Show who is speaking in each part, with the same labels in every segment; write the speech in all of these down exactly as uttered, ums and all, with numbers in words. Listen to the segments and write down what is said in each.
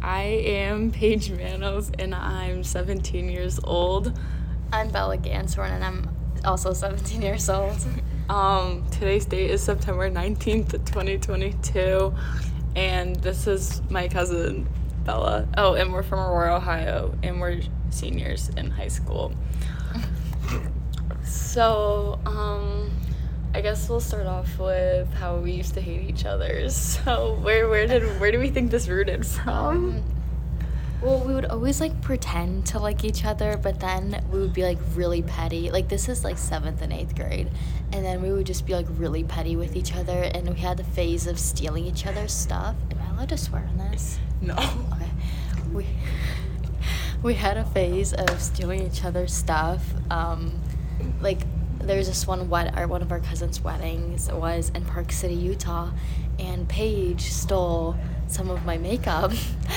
Speaker 1: I am Paige Manos, and I'm seventeen years old.
Speaker 2: I'm Bella Ganshorn, and I'm also seventeen years old.
Speaker 1: Um, today's date is September nineteenth, twenty twenty-two, and this is my cousin, Bella. Oh, and we're from Aurora, Ohio, and we're seniors in high school. So, um... I guess we'll start off with how we used to hate each other. So where where did where do we think this rooted from?
Speaker 2: Um, well, we would always like pretend to like each other, but then we would be like really petty. Like this is like seventh and eighth grade, and then we would just be like really petty with each other, and we had the phase of stealing each other's stuff. Am I allowed to swear on this?
Speaker 1: No.
Speaker 2: Okay. We we had a phase of stealing each other's stuff. Um, like. There's this one wed- our one of our cousins' weddings was in Park City, Utah, and Paige stole some of my makeup,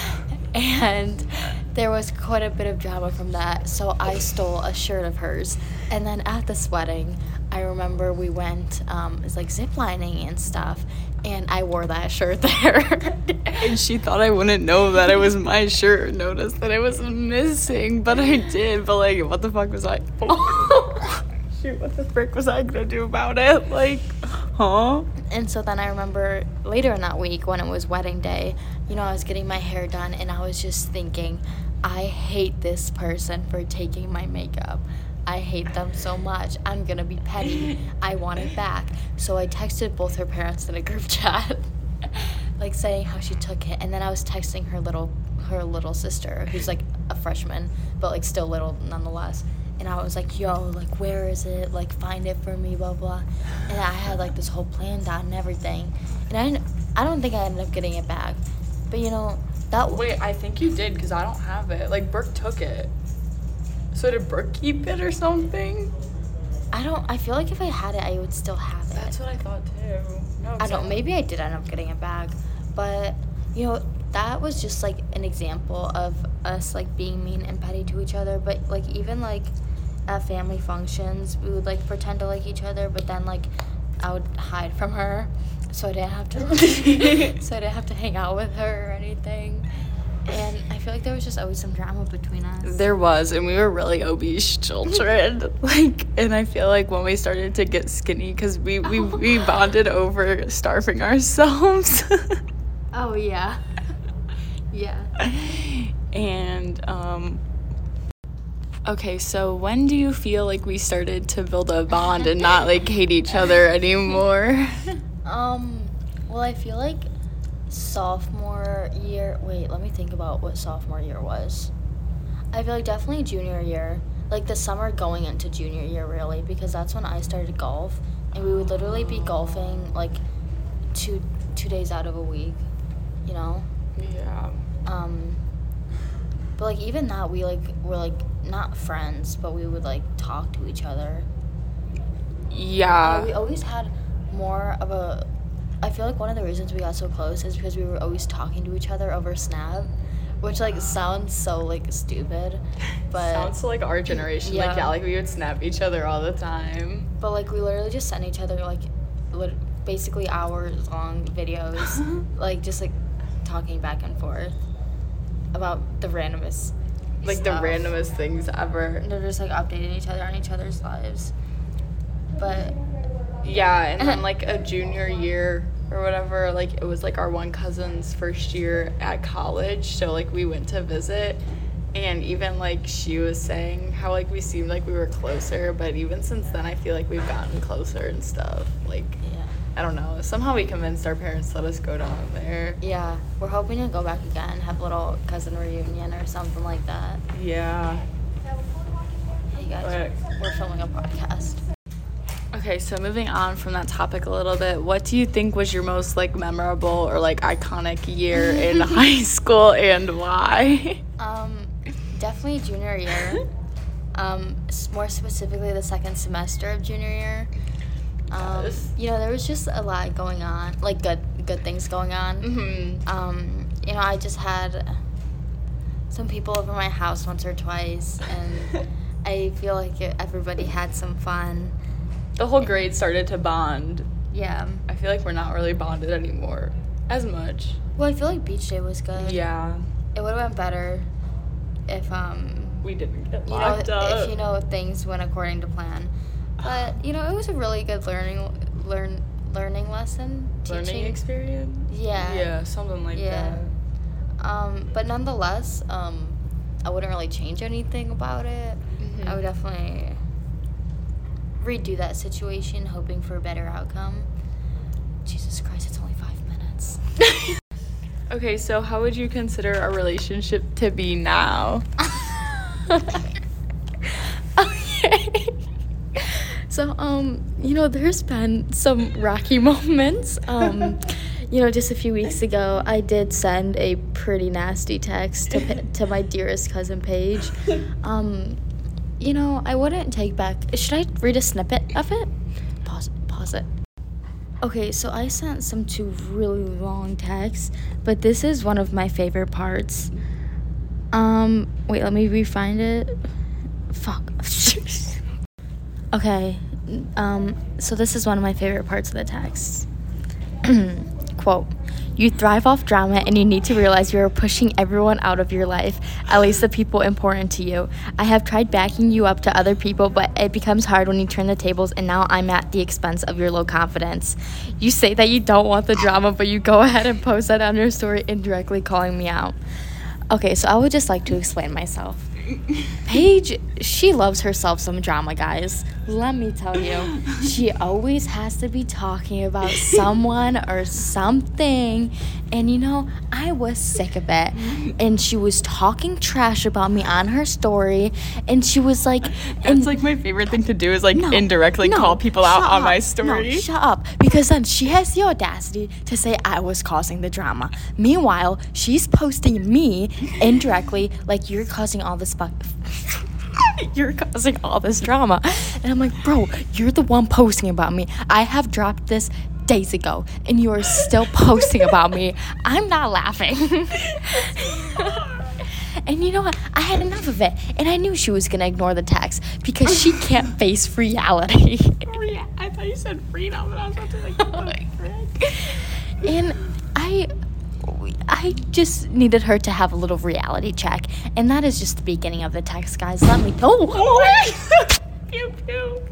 Speaker 2: and there was quite a bit of drama from that. So I stole a shirt of hers, and then at this wedding, I remember we went um, it's like ziplining and stuff, and I wore that shirt there.
Speaker 1: And she thought I wouldn't know that it was my shirt, or noticed that it was missing, but I did. But like, what the fuck was I? Shoot, what the frick was I gonna do about it? Like, huh?
Speaker 2: And so then I remember later in that week when it was wedding day, you know, I was getting my hair done and I was just thinking, I hate this person for taking my makeup. I hate them so much. I'm gonna be petty. I want it back. So I texted both her parents in a group chat, like saying how she took it. And then I was texting her little her little sister, who's like a freshman, but like still little nonetheless. And I was like, yo, like, where is it? Like, find it for me, blah, blah. And I had, like, this whole plan down and everything. And I didn't, I don't think I ended up getting it back. But, you know, that...
Speaker 1: Wait, I think you did, because I don't have it. Like, Brooke took it. So did Brooke keep it or something?
Speaker 2: I don't... I feel like if I had it, I would still have it.
Speaker 1: That's what I thought, too. No,
Speaker 2: I don't... Maybe I did end up getting it back. But, you know, that was just, like, an example of us, like, being mean and petty to each other. But, like, even, like... at family functions, we would like pretend to like each other, but then like I would hide from her, so I didn't have to, so I didn't have to hang out with her or anything. And I feel like there was just always some drama between us.
Speaker 1: There was, and we were really obese children. Like, and I feel like when we started to get skinny, because we we
Speaker 2: Oh.
Speaker 1: we bonded over starving ourselves.
Speaker 2: Oh yeah, yeah.
Speaker 1: And um. Okay, so when do you feel like we started to build a bond and not, like, hate each other anymore?
Speaker 2: Um, well, I feel like sophomore year... Wait, let me think about what sophomore year was. I feel like definitely junior year. Like, the summer going into junior year, really, because that's when I started golf. And we would literally be golfing, like, two two days out of a week, you know?
Speaker 1: Yeah.
Speaker 2: Um, but, like, even that, we, like, were, like... not friends, but we would like talk to each other.
Speaker 1: Yeah.
Speaker 2: Uh, we always had more of a. I feel like one of the reasons we got so close is because we were always talking to each other over Snap, which like sounds so like stupid, but
Speaker 1: sounds so, like our generation.
Speaker 2: Yeah.
Speaker 1: Like yeah, like we would snap each other all the time.
Speaker 2: But like we literally just sent each other like, lit- basically hours long videos, like just like talking back and forth about the randomest.
Speaker 1: Like
Speaker 2: stuff.
Speaker 1: the randomest things ever.
Speaker 2: And they're just like updating each other on each other's lives. But
Speaker 1: yeah, and then like a junior year or whatever, like it was like our one cousin's first year at college, so like we went to visit, and even like she was saying how like we seemed like we were closer, but even since then I feel like we've gotten closer and stuff. Like
Speaker 2: yeah.
Speaker 1: I don't know. Somehow we convinced our parents to let us go down there.
Speaker 2: Yeah, we're hoping to go back again, have a little cousin reunion or something like that.
Speaker 1: Yeah.
Speaker 2: Hey guys,
Speaker 1: But-
Speaker 2: we're filming a podcast.
Speaker 1: Okay, so moving on from that topic a little bit, what do you think was your most like memorable or like iconic year in high school, and why?
Speaker 2: Um, definitely junior year. Um, s- more specifically the second semester of junior year. Um,
Speaker 1: Yes.
Speaker 2: you know, there was just a lot going on, like good good things going on.
Speaker 1: Mm-hmm.
Speaker 2: Um, you know, I just had some people over my house once or twice, and I feel like it, everybody had some fun.
Speaker 1: The whole grade started to bond.
Speaker 2: Yeah.
Speaker 1: I feel like we're not really bonded anymore as much.
Speaker 2: Well, I feel like beach day was good.
Speaker 1: Yeah.
Speaker 2: it would have been better if um
Speaker 1: We didn't get
Speaker 2: you know
Speaker 1: locked up.
Speaker 2: if you know things went according to plan. But you know, it was a really good learning learn learning lesson.
Speaker 1: Learning
Speaker 2: teaching.
Speaker 1: experience?
Speaker 2: Yeah.
Speaker 1: Yeah, something like
Speaker 2: Yeah.
Speaker 1: that.
Speaker 2: Um, but nonetheless, um, I wouldn't really change anything about it.
Speaker 1: Mhm.
Speaker 2: I would definitely redo that situation, hoping for a better outcome. Jesus Christ, it's only five minutes.
Speaker 1: Okay, so how would you consider our relationship to be now?
Speaker 2: Okay. So, um, you know, there's been some rocky moments. Um, you know, just a few weeks ago, I did send a pretty nasty text to to my dearest cousin Paige. Um, you know, I wouldn't take back. Should I read a snippet of it? Pause. Pause it. Okay, so I sent some two really long texts, but this is one of my favorite parts. Um, wait, let me re-find it. Fuck. Okay, um, so this is one of my favorite parts of the text. Quote, you thrive off drama and you need to realize you are pushing everyone out of your life, at least the people important to you. I have tried backing you up to other people, but it becomes hard when you turn the tables, and now I'm at the expense of your low confidence. You say that you don't want the drama, but you go ahead and post that on your story, indirectly calling me out. Okay, so I would just like to explain myself. Paige, she loves herself some drama, guys. Let me tell you. She always has to be talking about someone or something. And, you know, I was sick of it. And she was talking trash about me on her story. And she was like...
Speaker 1: That's
Speaker 2: and,
Speaker 1: like my favorite thing to do is like
Speaker 2: no,
Speaker 1: indirectly
Speaker 2: no,
Speaker 1: call people out
Speaker 2: shut
Speaker 1: on
Speaker 2: up.
Speaker 1: my story.
Speaker 2: No, shut up. Because then she has the audacity to say I was causing the drama. Meanwhile, she's posting me indirectly like you're causing all this fuck. You're causing all this drama. And I'm like, bro, you're the one posting about me. I have dropped this days ago, and you are still posting about me. I'm not laughing. And you know what? I had enough of it, and I knew she was gonna ignore the text because she can't face reality.
Speaker 1: I thought you said freedom, and I was about to like, what the frick?
Speaker 2: And I, I just needed her to have a little reality check, and that is just the beginning of the text, guys. Let me. Oh.
Speaker 1: Pew pew.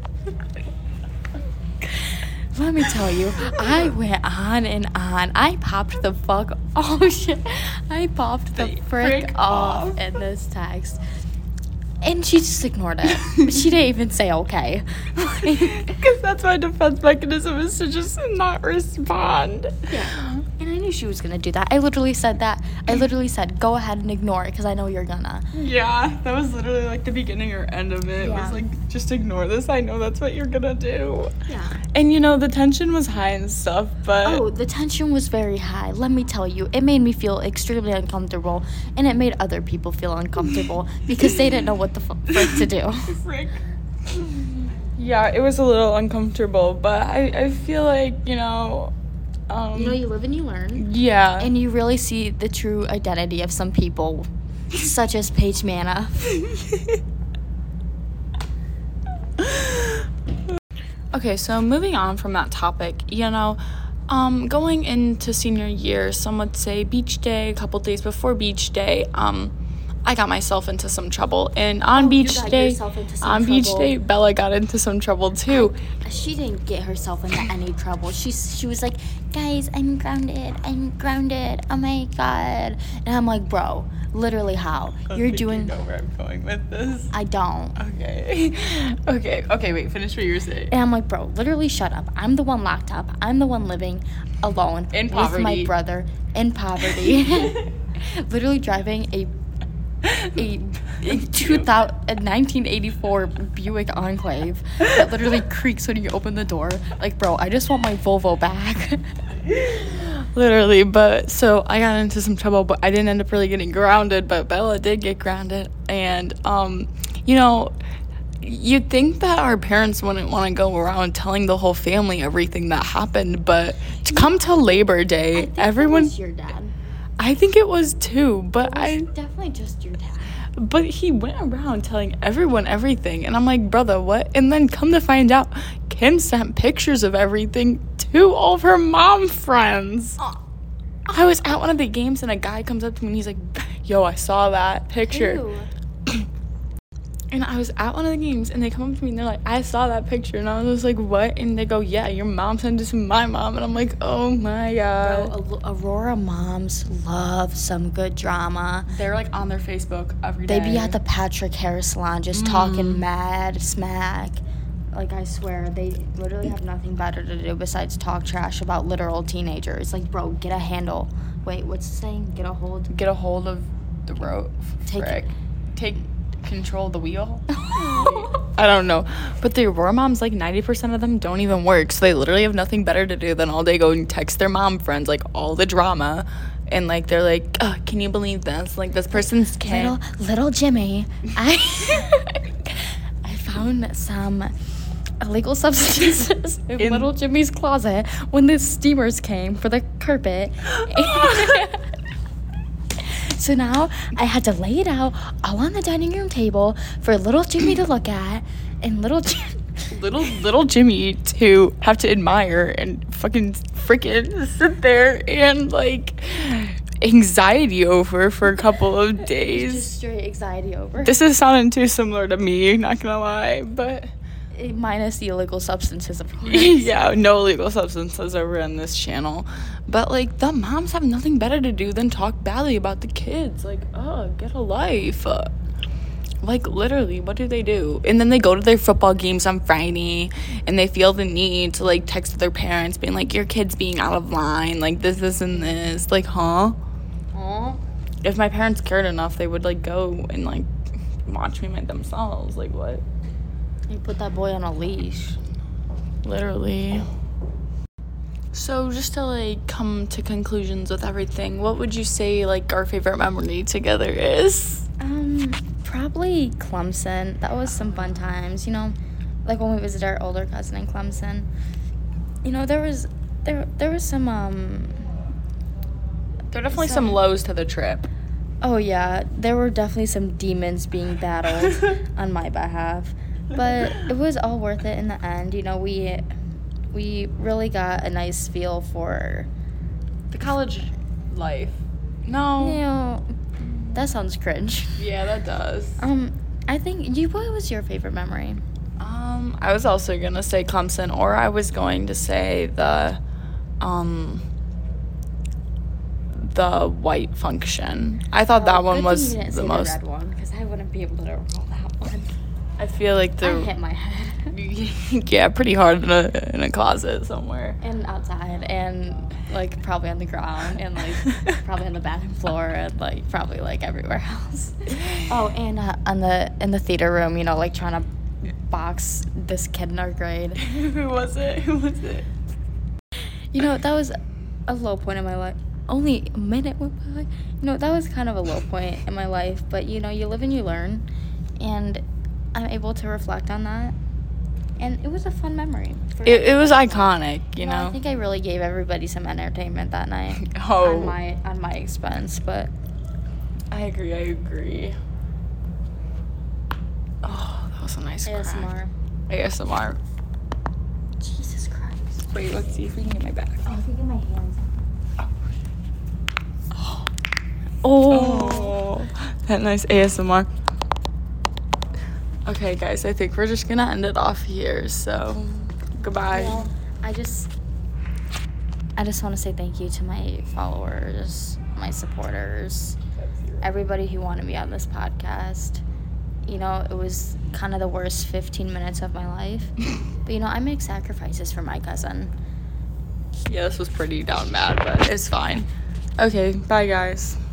Speaker 2: Let me tell you, I went on and on. I popped the fuck. Oh shit! I popped the,
Speaker 1: The
Speaker 2: frick,
Speaker 1: frick
Speaker 2: off,
Speaker 1: off.
Speaker 2: in this text, and she just ignored it. She didn't even say okay.
Speaker 1: Because that's my defense mechanism is to just not respond.
Speaker 2: Yeah. And I knew she was gonna do that. I literally said that. I literally said, "Go ahead and ignore it," because I know you're gonna.
Speaker 1: Yeah, that was literally like the beginning or end of it. It
Speaker 2: Yeah.
Speaker 1: was like, just ignore this. I know that's what you're gonna do.
Speaker 2: Yeah.
Speaker 1: And you know, the tension was high and stuff, but
Speaker 2: Oh, the tension was very high. Let me tell you, it made me feel extremely uncomfortable, and it made other people feel uncomfortable because they didn't know what the f- frick to do.
Speaker 1: frick. Yeah, it was a little uncomfortable, but I, I feel like, you know, um,
Speaker 2: You know, you live and you learn,
Speaker 1: yeah.
Speaker 2: and you really see the true identity of some people, such as Paige Manna.
Speaker 1: Okay, so moving on from that topic, you know, um, going into senior year, some would say beach day, a couple days before beach day, um, I got myself into some trouble. And on
Speaker 2: Oh, you
Speaker 1: beach
Speaker 2: got
Speaker 1: day,
Speaker 2: yourself into some
Speaker 1: on beach
Speaker 2: trouble.
Speaker 1: day, Bella got into some trouble too.
Speaker 2: She didn't get herself into any trouble. She she was like, guys, I'm grounded. I'm grounded. Oh my god. And I'm like, bro, literally how? You're doing.
Speaker 1: You know where I'm going with this.
Speaker 2: I don't.
Speaker 1: Okay. okay. Okay. Wait. Finish what you were saying.
Speaker 2: And I'm like, bro, literally shut up. I'm the one locked up. I'm the one living alone
Speaker 1: In
Speaker 2: with my
Speaker 1: poverty.
Speaker 2: brother in poverty. Literally driving a a, a two thousand, nineteen eighty-four Buick Enclave that literally creaks when you open the door. Like, bro, I just want my Volvo back.
Speaker 1: Literally, but so I got into some trouble, but I didn't end up really getting grounded, but Bella did get grounded. And, um, you know, you'd think that our parents wouldn't want to go around telling the whole family everything that happened, but to come to Labor Day, everyone.
Speaker 2: It was your dad.
Speaker 1: I think it was too, but
Speaker 2: It
Speaker 1: I.
Speaker 2: was definitely just your dad.
Speaker 1: But he went around telling everyone everything, and I'm like, brother, what? And then come to find out, Kim sent pictures of everything to all of her mom friends.
Speaker 2: Oh,
Speaker 1: I was at one of the games and a guy comes up to me and he's like, yo, I saw that picture.
Speaker 2: Ew.
Speaker 1: And I was at one of the games and they come up to me and they're like, I saw that picture. And I was just like, what? And they go, yeah, your mom sent it to my mom. And I'm like, oh my God.
Speaker 2: Bro, Aurora moms love some good drama.
Speaker 1: They're like on their Facebook every day.
Speaker 2: They be at the Patrick Hair Salon just mm. talking mad smack. Like, I swear, they literally have nothing better to do besides talk trash about literal teenagers. Like, bro, get a handle. Wait, what's the saying? Get a hold?
Speaker 1: Get a hold of the rope.
Speaker 2: Take
Speaker 1: Frick. Take control of the wheel. I don't know. But the Aurora moms, like, ninety percent of them don't even work. So they literally have nothing better to do than all day go and text their mom friends, like, all the drama. And, like, they're like, oh, can you believe this? Like, this person's kid.
Speaker 2: Little, little Jimmy, I, I found some illegal substances in, in little Jimmy's closet when the steamers came for the carpet. So now I had to lay it out all on the dining room table for little Jimmy to look at, and little Jim-
Speaker 1: little little Jimmy to have to admire and fucking freaking sit there and like anxiety over for a couple of days.
Speaker 2: Just straight anxiety over.
Speaker 1: This is sounding too similar to me, not gonna lie, but
Speaker 2: minus the illegal substances, of course.
Speaker 1: Yeah, no illegal substances over on this channel. But, like, the moms have nothing better to do than talk badly about the kids. Like, oh, get a life. Uh, like, literally, what do they do? And then they go to their football games on Friday, and they feel the need to, like, text their parents, being like, your kid's being out of line. Like, this, this, and this. Like, huh?
Speaker 2: Huh?
Speaker 1: If my parents cared enough, they would, like, go and, like, watch me by themselves. Like, what?
Speaker 2: You put that boy on a leash.
Speaker 1: Literally. So just to like come to conclusions with everything, what would you say like our favorite memory together is?
Speaker 2: Um, probably Clemson. That was some fun times, you know, like when we visited our older cousin in Clemson. You know, there was there there was some um
Speaker 1: there were definitely some, some lows to the trip.
Speaker 2: Oh yeah, there were definitely some demons being battled on my behalf. But it was all worth it in the end. You know, we we really got a nice feel for
Speaker 1: the college life. No.
Speaker 2: You know, that sounds cringe.
Speaker 1: Yeah, that does.
Speaker 2: Um, I think you. What was your favorite memory?
Speaker 1: Um, I was also gonna say Clemson, or I was going to say the, um, the white function. I thought oh, that one was
Speaker 2: you didn't
Speaker 1: the
Speaker 2: say
Speaker 1: most.
Speaker 2: The red one, because I wouldn't be able to recall that one.
Speaker 1: I feel like the
Speaker 2: I hit my head.
Speaker 1: Yeah, pretty hard in a in a closet somewhere.
Speaker 2: And outside, and like probably on the ground, and like probably on the bathroom floor, and like probably like everywhere else. Oh, and uh, on the in the theater room, you know, like trying to box this kid in our grade.
Speaker 1: Who was it? Who was it?
Speaker 2: You know, that was a low point in my life. Only a minute went by. You know, that was kind of a low point in my life. But you know, you live and you learn, and I'm able to reflect on that, and it was a fun memory.
Speaker 1: It it was iconic, you
Speaker 2: well,
Speaker 1: know.
Speaker 2: I think I really gave everybody some entertainment that night.
Speaker 1: Oh.
Speaker 2: On my on my expense, but
Speaker 1: I agree. I agree. Oh, that was a nice
Speaker 2: A S M R.
Speaker 1: Crack. A S M R.
Speaker 2: Jesus Christ.
Speaker 1: Wait, let's see if we can get my back.
Speaker 2: Oh, I can get my hands.
Speaker 1: Oh. Oh. Oh. That nice A S M R. Okay, guys, I think we're just gonna end it off here. So, goodbye.
Speaker 2: Well, I just, I just want to say thank you to my followers, my supporters, everybody who wanted me on this podcast. You know, it was kind of the worst fifteen minutes of my life, but you know, I make sacrifices for my cousin.
Speaker 1: Yeah, this was pretty down bad, but it's fine. Okay, bye, guys.